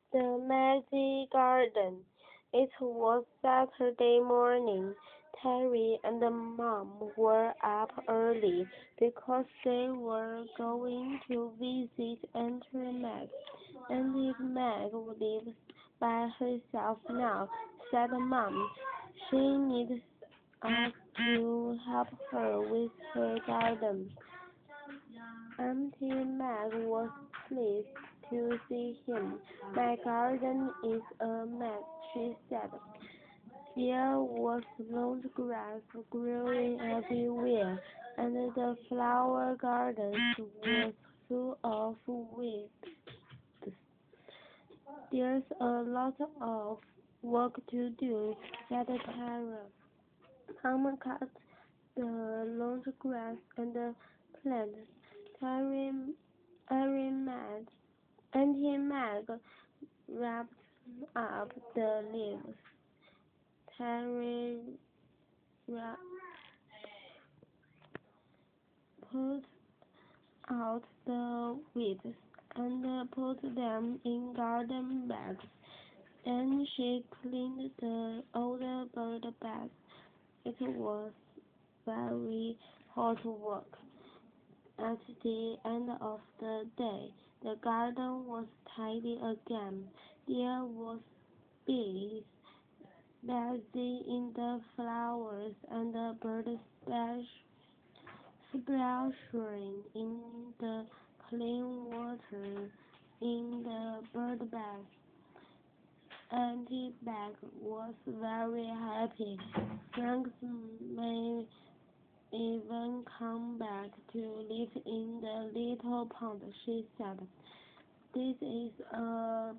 The messy garden. It was Saturday morning. Terry and Mom were up early because they were going to visit Aunt Meg. And if Meg lives by herself now, said Mom, she needs us to help her with her garden. Auntie Meg was pleased to see him. My garden is a mess, she said. There was long grass growing everywhere, and the flower garden was full of weeds. There's a lot of work to do, said Tara. Come cut the long grass and plant. Terry, Auntie Meg wrapped up the leaves. Terry pulled out the weeds and put them in garden bags. Then she cleaned the old bird bath. It was very hot work. At the end of the day, the garden was tidy again. There was bees busy in the flowers and the birds splashing in the clean water in the bird bath. Auntie Beck was very happy. Frank may even come back to live in the little pond, she said. This is a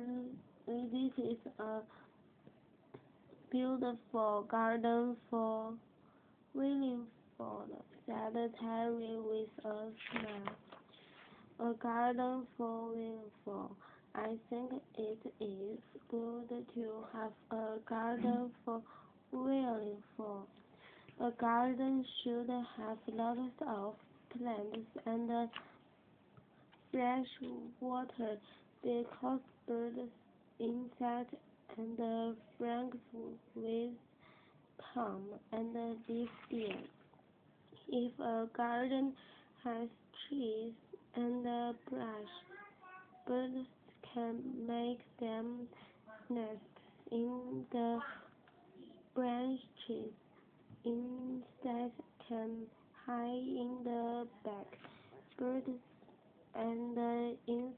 beautiful garden for Willingford, said Terry with a smile. A garden for Willingford. I think it is good to have a garden for Willingford. A garden should have lots of plants and fresh water because birds, insects, and frogs will come and live there. If a garden has trees and brush, birds can make them nest in the branches. Insects can hide in the back. Birds and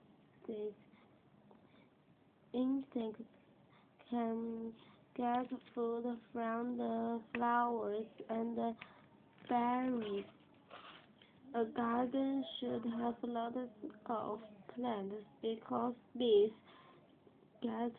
insects can get food from the flowers and berries. A garden should have lots of plants because bees get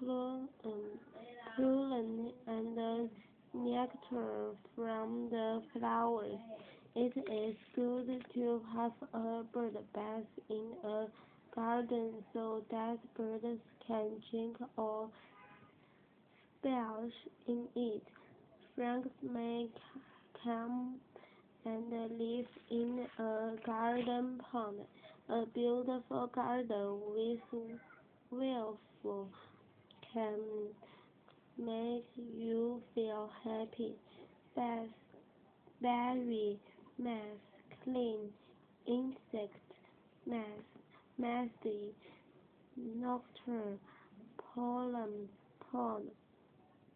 pollen and nectar from the flowers. It is good to have a bird bath in a garden so that birds can drink or splash in it. Frogs may come and live in a garden pond. A beautiful garden with wildflowers can make you feel happy. Beth, berry, mass, clean, insect, mass, messy, nocturne, pollen, pond,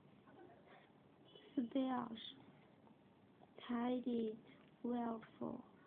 splash, tidy, willful.